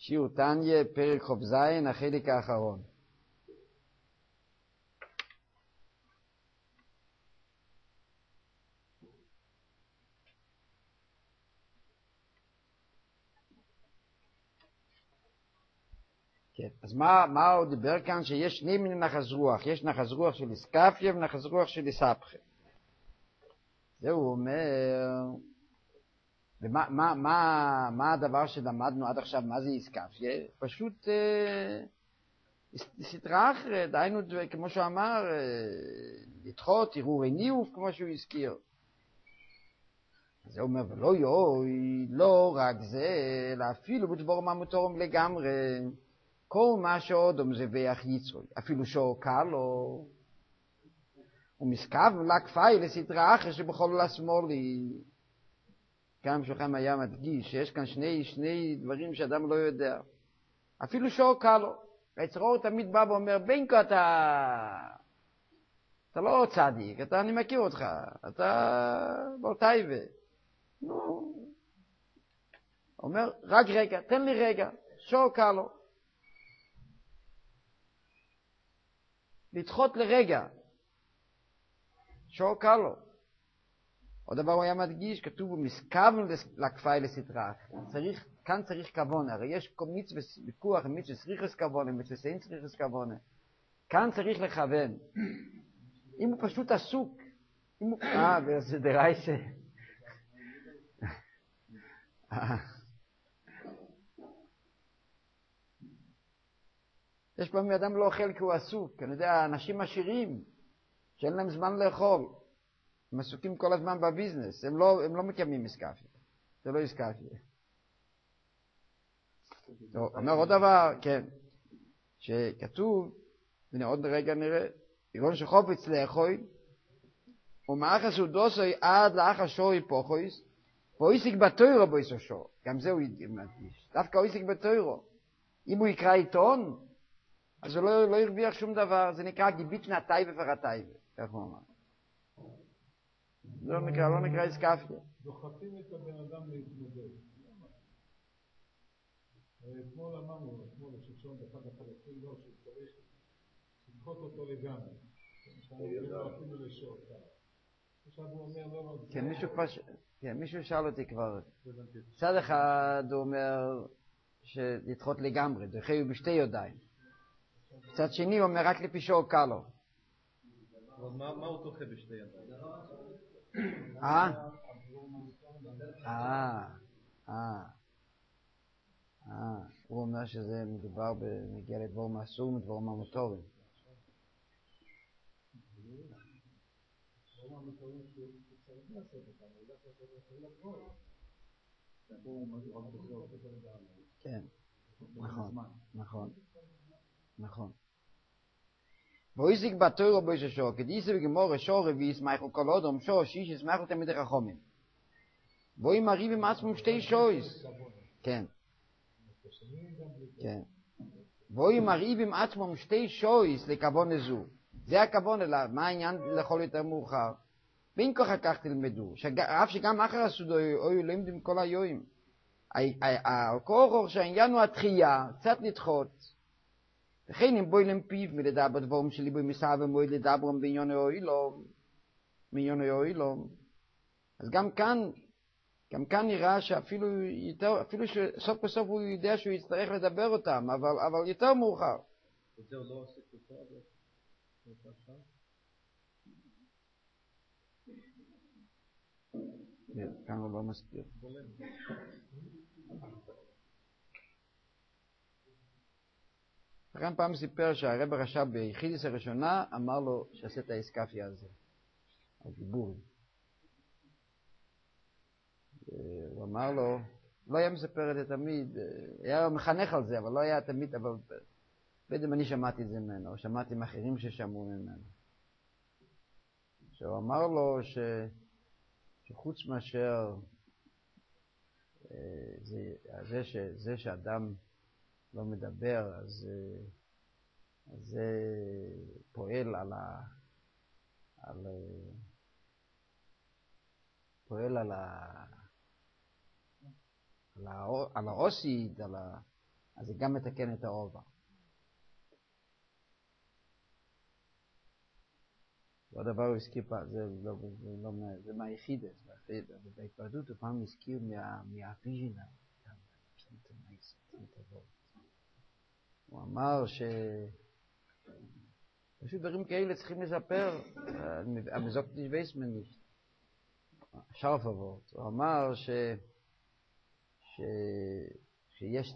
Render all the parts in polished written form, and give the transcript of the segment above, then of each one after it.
שיעור תניא, פרק ח"ז, החלק האחרון. כן, אז מה הוא דיבר כאן? שיש שני מיני נחש רוח. יש נחש רוח של איסקפיה ונחש רוח של איסבכה. זה הוא אומר, ומה הדבר שלמדנו עד עכשיו, מה זה איסקפיה? פשוט סתרה אחרת, דהיינו, כמו שהוא אמר, לדחות, ערעורי ניאוף, כמו שהוא הזכיר. זה אומר, ולא יוי, לא רק זה, אלא אפילו בדבור מה מותורם לגמרי, כל מה שעודום זה ויח יצרוי, אפילו שהוא קל לו, הוא מסקב לקפאי לסתרה אחרת שבכל השמאלי. כאן שוכם היה מדגיש שיש כאן שני דברים שאדם לא יודע. אפילו שהוא קל לו. היצרור תמיד בא ואומר, בינקו אתה לא צדיק, אני מכיר אותך, אתה בורטייבה. נו, אומר, רק רגע, תן לי רגע, שהוא קל לו. לדחות לרגע, שהוא קל לו. עוד דבר הוא היה מדגיש, כתוב הוא מסכוון לקפאי לסתרה. כאן צריך כוונה, הרי יש מצווה ויכוח, מצווה צריכס כוונה, מצווה אין צריכס כוונה. כאן צריך לכוון. אם הוא פשוט עסוק, אם הוא... וזה דריישה. יש פעמים אדם לא אוכל כי הוא עסוק. אני יודע, אנשים עשירים, שאין להם זמן לאכול. הם עסוקים כל הזמן בביזנס, הם לא מקיימים איסקפיה. זה לא איסקפיה. אומר עוד דבר, כן, שכתוב, הנה עוד רגע נראה, יגון שחופץ לאכוי, ומאחס הוא דוסוי עד לאחר שוי פוחויס, ואויסיק בתוירו בויסו שו, גם זה הוא מדגיש, דווקא אויסיק בתוירו. אם הוא יקרא עיתון, אז הוא לא ירוויח שום דבר, זה נקרא גיבית נעתאי ופרעתאי, כך הוא אמר. לא נקרא איסקפיה. דוחפים את הבן אדם להתמודד. אתמול אמרנו, ששון באחד החלקים, לא, שצריך לדחות אותו לגמרי. אפילו לשעות. עכשיו הוא אומר, לא, מישהו שאל אותי כבר. צד אחד הוא אומר שלדחות לגמרי, דוחי הוא בשתי ידיים. צד שני הוא אומר רק לפי שור קלו. מה הוא דוחה בשתי ידיים? הוא אומר שזה מדובר בנגיע לדבור מאסור מדבור מהמותורים. כן, נכון. ואויסיק בתוירו בויסו שור, כדיסה בגמור שור רביס מייכל כל אודום שור שיש ישמחו תמיד רחומים. ואוי מריבים עצמם שתי שויס. כן. ואוי מריבים עצמם שתי שויס לכוון הזו. זה הכוון, מה העניין לכל יותר מאוחר? בין ככה כך תלמדו, אף שגם אחר הסודו היו למדים כל היועים. הכורור שהעניין הוא התחייה, קצת לדחות. וכן אם בוי למפיו מלדבר דבורים שלי בוי מסע ומוי לדברם בעניון האוילום. אז גם כאן נראה שאפילו שסוף בסוף הוא יודע שהוא יצטרך לדבר אותם, אבל יותר מאוחר. זה לא עושה כותב, כאן הוא לא מסביר. כאן פעם סיפר שהרב הרש"ב ביחידיס הראשונה אמר לו שעשה את האיסקפיה הזה, הדיבורים. הוא אמר לו, לא היה מספר את זה תמיד, היה מחנך על זה, אבל לא היה תמיד, אבל בדם אני שמעתי את זה ממנו, או שמעתי מאחרים ששמעו ממנו. שהוא אמר לו שחוץ מאשר זה שאדם לא מדבר, אז זה פועל על האוסיד, אז זה גם מתקן את העובר. עוד דבר הוא הזכיר פעם, זה מהיחידס, בהתפרדות הוא פעם הזכיר מהוויז'ינה. הוא אמר פשוט דברים כאלה צריכים לספר, המזוק נשבייסמן nicht. שרף אבות, הוא אמר שיש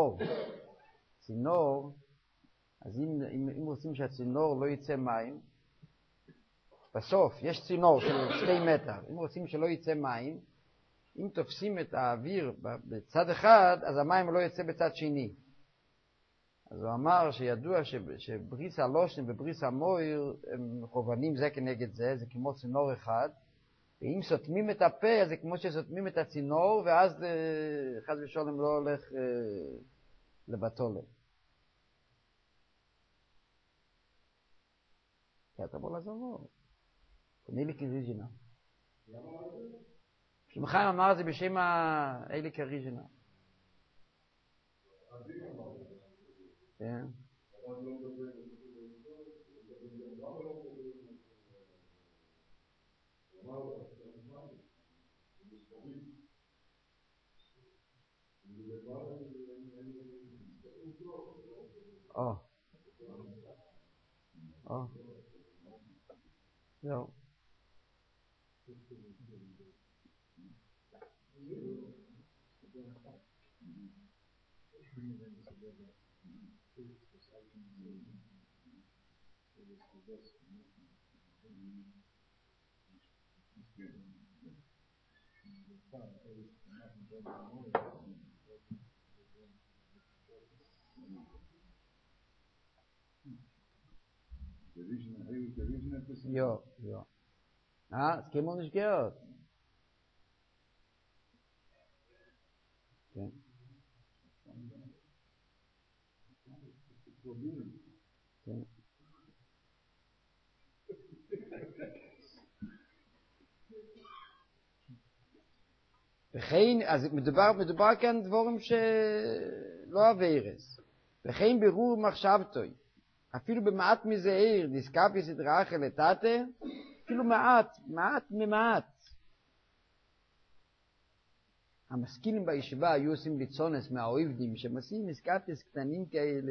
צינור, אז אם רוצים שהצינור לא יצא מים, בסוף יש צינור של 2 מטר, אם רוצים שלא יצא מים, אם תופסים את האוויר בצד אחד, אז המים לא יצא בצד שני. אז הוא אמר שידוע שבריס הלושן ובריס המויר הם מכוונים זה כנגד זה, זה כמו צינור אחד, ואם סותמים את הפה, אז זה כמו שסותמים את הצינור, ואז חס ושלום לא הולך לבטולת. כי אתה בוא לעזור. אליק ריז'ינה. שמחיים אמר זה בשם אליק ריז'ינה. כן. זהו. Jo. Es gibt nicht gehört. Okay. Okay. וכן, אז מדובר כאן דבורים שלא עבירס. וכן ברור מחשבתוי. אפילו במעט מזעיר, דיסקאפי סדרה חלטתה, אפילו מעט. המשכילים בישיבה היו עושים ליצונס מהאויבדים, שמעשים דיסקאפיס קטנים כאלה,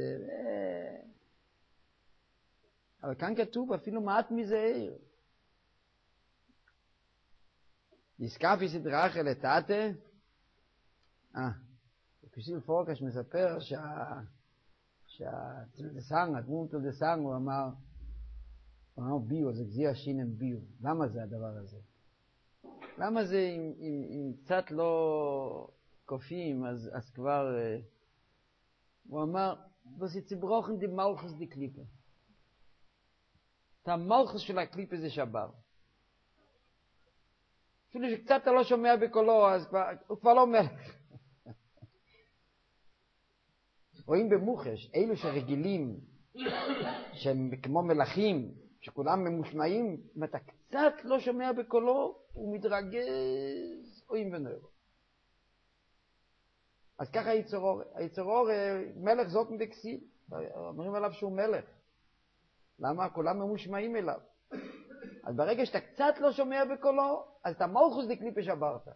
אבל כאן כתוב אפילו מעט מזעיר. דיסקאפי סדרה חלטתה, פיסיל פורקש מספר הדמות של דסנג, הוא אמר ביו, זה גזיר שינם ביו. למה זה הדבר הזה? למה זה אם קצת לא קופים, אז כבר... הוא אמר, זה ציברוכן די מלכוס די קליפה. את המלכוס של הקליפה זה שבר. אפילו שקצת אתה לא שומע בקולו, אז הוא כבר לא מלך. רואים במוחש, אלו שרגילים, שהם כמו מלכים, שכולם ממושמעים, אם אתה קצת לא שומע בקולו, הוא מתרגז, רואים ונראה. אז ככה היצרור, מלך זאת מדקסיד, אומרים עליו שהוא מלך. למה? כולם ממושמעים אליו. אז ברגע שאתה קצת לא שומע בקולו, אז אתה מלכוס דקליפה שברת.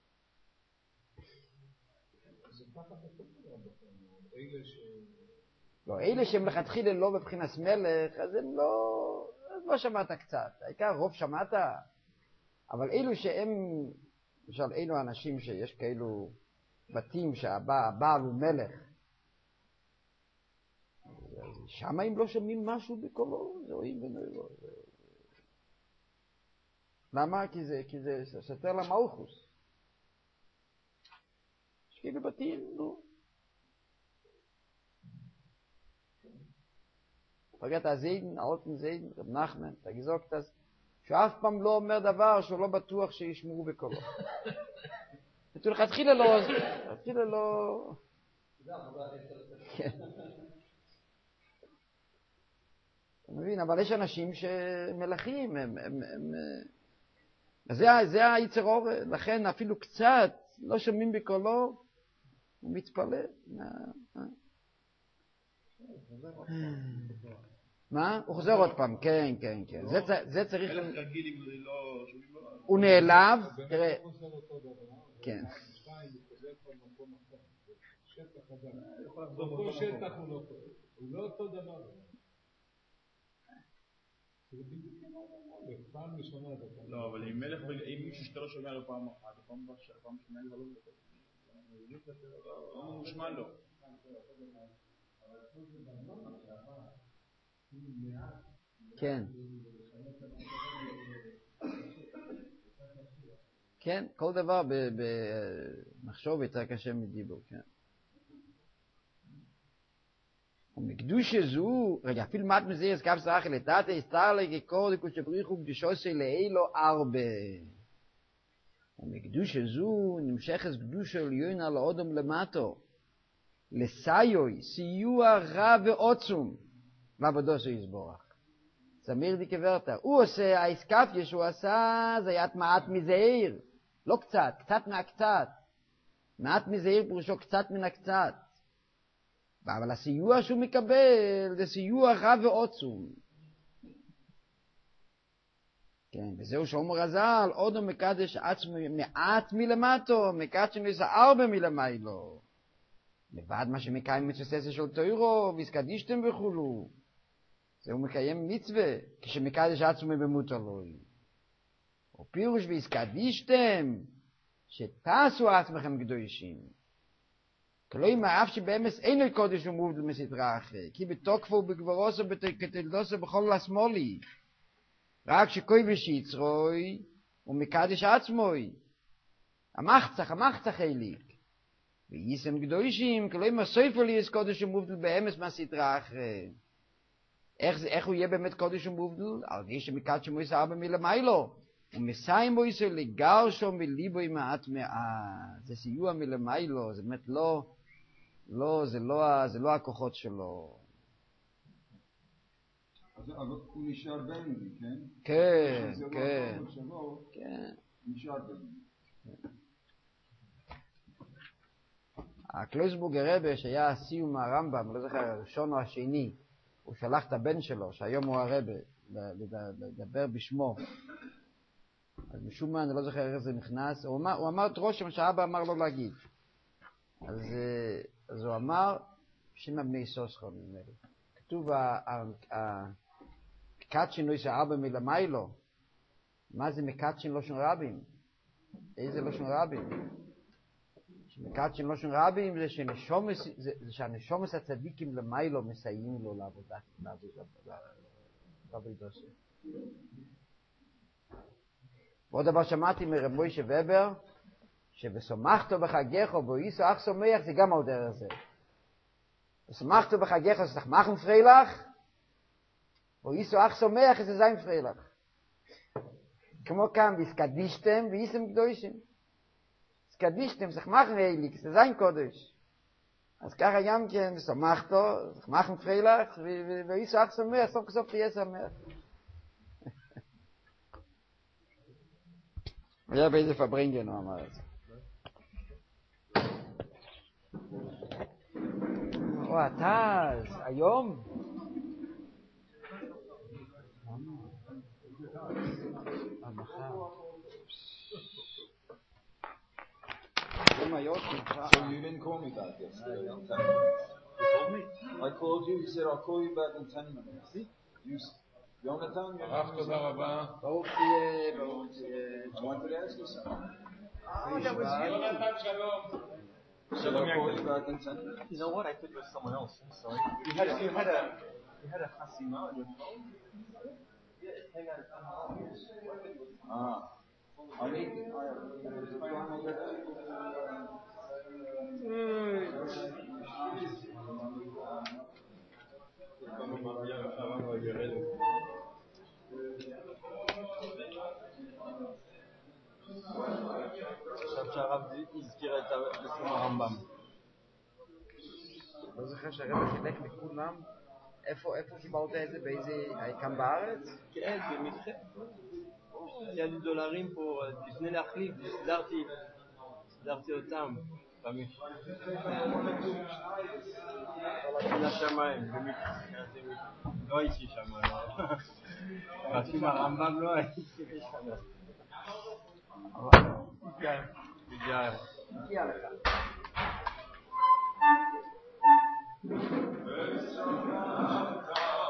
לא, אלה שהם לכתחילה לא בבחינת מלך, אז הם לא שמעת קצת. העיקר רוב שמעת, אבל אלו שהם, למשל, אלו האנשים שיש כאלו בתים שהבעל הוא מלך, שם אם לא שומעים משהו בקולו, זה רואים ונראה. למה? כי זה סתר למלכוס. יש כאילו בתים, נו. פגעת הזיידן, האולטן זיידן, רב נחמן, אתה גזוקת אז, שאף פעם לא אומר דבר שהוא לא בטוח שישמעו בקולו. לכתחילה לא... אתה מבין, אבל יש אנשים שמלכים, זה היצר אור, לכן אפילו קצת לא שומעים בקולו, הוא מתפלא. מה? הוא חוזר עוד פעם, כן. זה צריך... הוא נעלב, תראה... כן. אותו שטח הוא לא אותו דבר. פעם ראשונה לא, אבל אם מישהו שאתה לא שומע לו פעם אחת, פעם שומע לו לא מושמע לו. כן. כן, כל דבר במחשוב יותר קשה מדיבור, כן. ומקדוש זו, רגע, אפילו מת מזיר סקף סרח לתת הסתר לגקור דקוש בריחו קדושוסי לאילו ארבע. ומקדוש זו נמשכת קדוש עליון על האדם למטו. לסיוי, סיוע רע ועוצום. לעבודו יסבורך. סמיר די כברתה. הוא עושה, האסקפיה שהוא עשה, זה היה מעט מזעיר. לא קצת, קצת מהקצת. מעט מזעיר פירושו קצת מן הקצת. אבל הסיוע שהוא מקבל זה סיוע רע ועוצום. כן, וזהו שאומר רז"ל, עוד הוא מקדש עצמו מעט מלמטו, מקדש נעשה הרבה מלמיילו. לבד מה שמקיים מצווססה של תוירו, והסקדישתם וכולו. זהו מקיים מצווה, כשמקדש עצמו במותר לוי. או פירוש והסקדישתם, שתעשו עצמכם קדושים. כלומר, אף שבאמס אינו קודש ומובדל מסדרה אחרי, כי בתוקפו ובגבורוסו ובתלדוסו בכל השמאלי, רק שכובש יצרוי ומקדש עצמוי, המחצח איליק, ויישם קדושים, כלומר, סופו לי יש קודש ומובדל באמס מהסדרה אחרי. איך הוא יהיה באמת קודש ומובדל? על זה שמקדש מויסה ארבע מלמיילו, ומסיים מויסה לגר שום וליבו מעט מעט. זה סיוע מלמיילו, זה באמת זה לא הכוחות שלו. אז הוא נשאר בני, כן? כן. כן. נשאר בני. הקלויסבורג הרב שהיה סיום הרמב"ם, לא זוכר, הראשון או השני, הוא שלח את הבן שלו, שהיום הוא הרב, לדבר בשמו. אז משום מה, אני לא זוכר איך זה נכנס, הוא אמר את רושם שהאבא אמר לו להגיד. אז הוא אמר, שימה בני סוסכון, כתוב, מקדשין לא ישע ארבע מלמיילו. מה זה מקדשין לושן רבים? איזה לושן רבים? מקדשין לושן רבים זה שהנשומס הצדיקים למיילו מסייעים לו לעבודה. ועוד דבר שמעתי מרב מוישה ובר, שבשמחתו בחגך ובויסו אך שמח זה גם על דרך זה. בשמחתו בחגך זה מחם פרילך, ובויסו אך שמח זה זין פרילך. כמו כאן, והסקדישתם וייסם קדושים. הסקדישתם זה מחם איליק, זה זין קודש. אז ככה גם כן, בשמחתו, מחם פרילך, ובויסו אך שמח, סוף כסוף תהיה שמח. היה באיזה פברינגן הוא אמר את זה. אתה, היום? So you didn't call me back yesterday. You told me? I called you, you said I'll call you back in 10 minutes. Yonatan, תודה רבה. ברוך תהיה. I wanted to ask you something. יונתן שלום. Should I call you back in 10 minutes? You know what? I thought it was someone else. I'm sorry. You had a Hasima on your phone? Yeah, hang on. I need עכשיו שהרב הזכיר את סיום הרמב"ם. לא זוכר שהרב חילק לכולם, איפה קיבלת את זה? באיזה, כאן בארץ? כן, במקרה. היה לי דולרים פה, לפני להחליף, סידרתי אותם. תמיד. כל השמיים, לא הייתי שם, רצים הרמב"ם לא הייתי שם. הגיע לך.